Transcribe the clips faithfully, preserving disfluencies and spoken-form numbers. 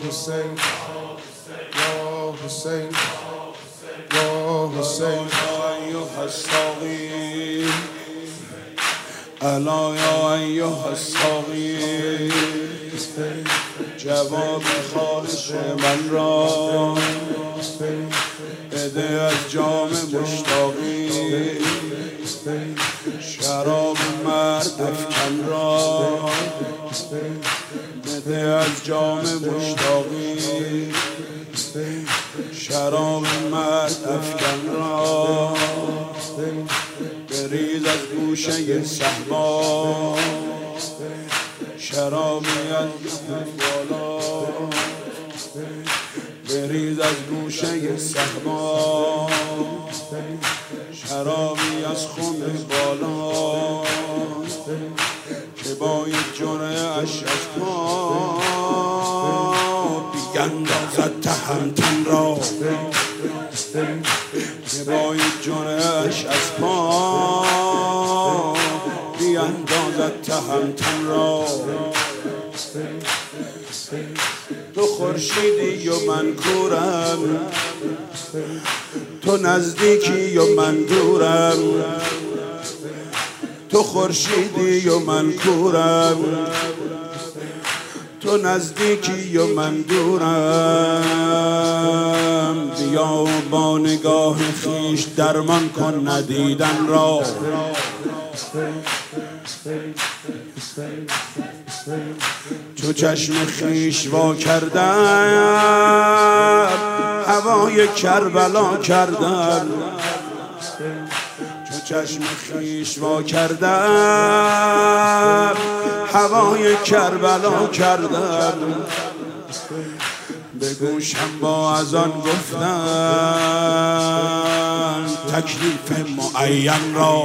Hussein, Ya Hussein, Ya Hussein, أيها الصغير ألا يا أيها الصغير جواب خواهش من را بده از جام مشتاقی شراب مرد افکن را بده از جام مشتاقی شراب مرد افکن را بریز از گوشه صحبا شرابی از بالا بریز از گوشه صحبا شرابی از خون بالا که با یک جرعه اش از پا بیندازد تهمتن را که با یک جرعه اش از پا بیندازد تهمتن را تو خورشیدی و من کورم تو نزدیکی و من دورم تو خورشیدی و من کورم تو نزدیکی و من دورم بیا و با نگاه خویش درمان کن ندیدن را چو چشم خویش وا کردم هوای کربلا کردم چو چشم خویش وا کردم هوای کربلا کردم به گوشم با از آن گفتن تکلیف معین را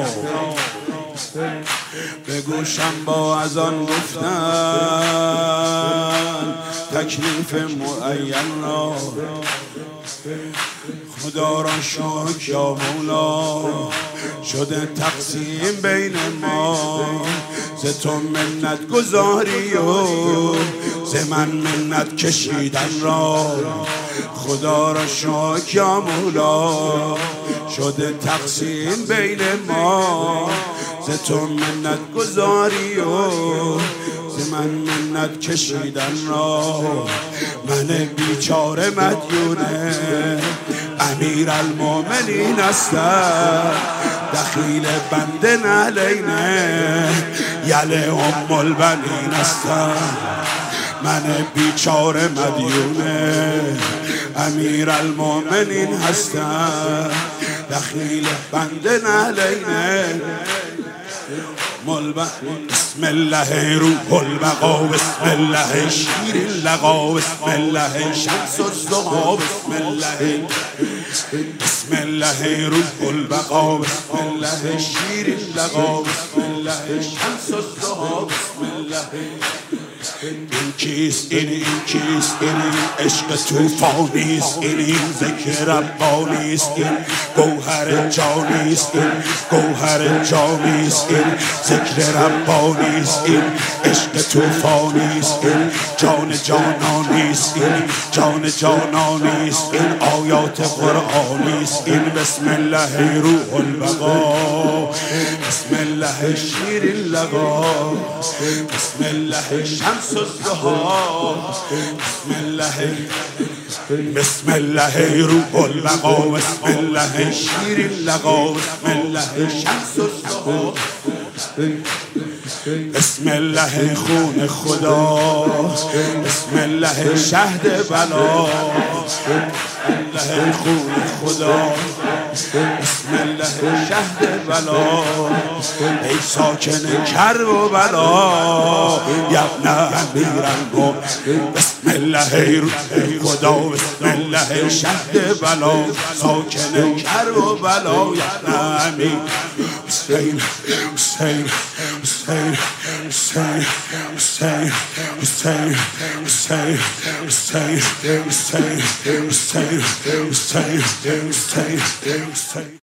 به گوشم با از آن گفتن تکلیف معین را خدا را شکر یا مولا شده تقسیم بین ما ز تو منت گذاری و ز من منت کشیدن را خدا را شکر یا مولا شده تقسیم بین ما ز تو منت گذاری و ز من منت کشیدن را من بیچاره مدیونه امیر المومنین هستم دخیل بنده نعلینه یل ام البنین هستم من بیچاره مدیونه امیر المومنین هستم دخیل بنده نعلینه ملبن بسم الله روح البقا بسم الله شیر اللقا بسم الله شمس الضحی بسم الله بسم الله روح البقا بسم الله شیر اللقا بسم الله شمس الضحی بسم الله این کیست این این کیست این این عشق توفانیست این این ذکر ربانیست این گوهر جانیست این گوهر جانیست این ذکر ربانیست این عشق توفانیست این جان جانانیست این جان جانانیست این آیات قرآنیست این بسم الله روح البقا بسم الله شیر اللقا بسم الله شمس الضحی بسم الله بسم الله روح البقا بسم الله شیر اللقا بسم الله شمس الضحی بسم الله خون خدا بسم الله شهد بلا الله خون خدا بسم الله شهد بلا ای ساکن کرب و بلا یبن امیرالمومنین بسم الله روح خدا بسم الله شهد بلا ساکن کرب و بلا یبن امیر حسین حسین حسین حسین حسین حسین حسین حسین حسین حسین حسین حسین حسین